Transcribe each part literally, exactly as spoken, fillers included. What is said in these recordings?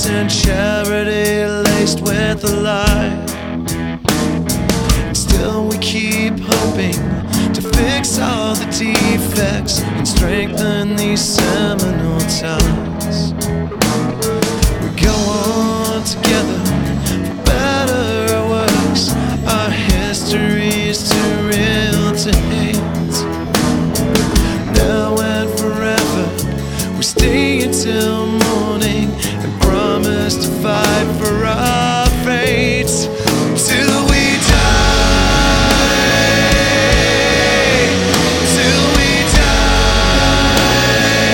percent charity laced with a lie. And still we keep hoping to fix all the defects and strengthen these seminal ties. We go on together for better or worse. Our history is too real to hate. Now and forever we stay until morning and promise to fight for our fates till we die, till we die.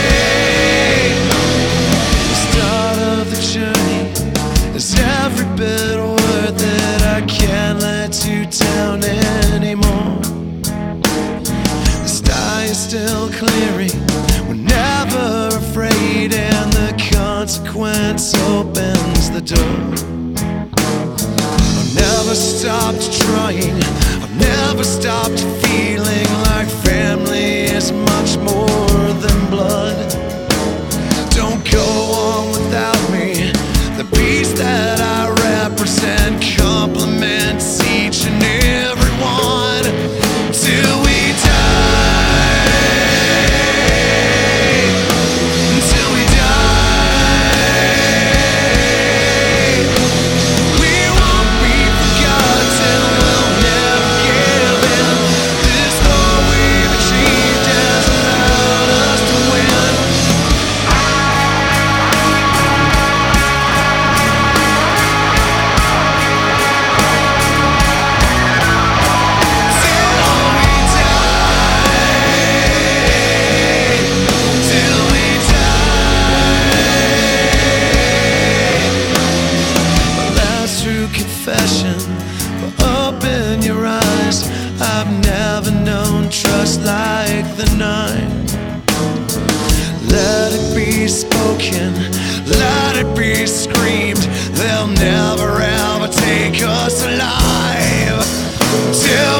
The start of the journey is every bit worth it. I can't let you down anymore. The sky is still clearing, we're never afraid, and the consequence opens the door. I've never stopped trying, I've never stopped feeling like family is much more than blood. Don't go on without me, the peace that I represent complements each and every one till we die, till we die. We won't be forgotten, we'll never give in. This war we've achieved has allowed us to win. Till we die, till we die. My last true confession, but open your eyes. I've never known trust like the night. Let it be spoken, let it be screamed. They'll never ever take us alive till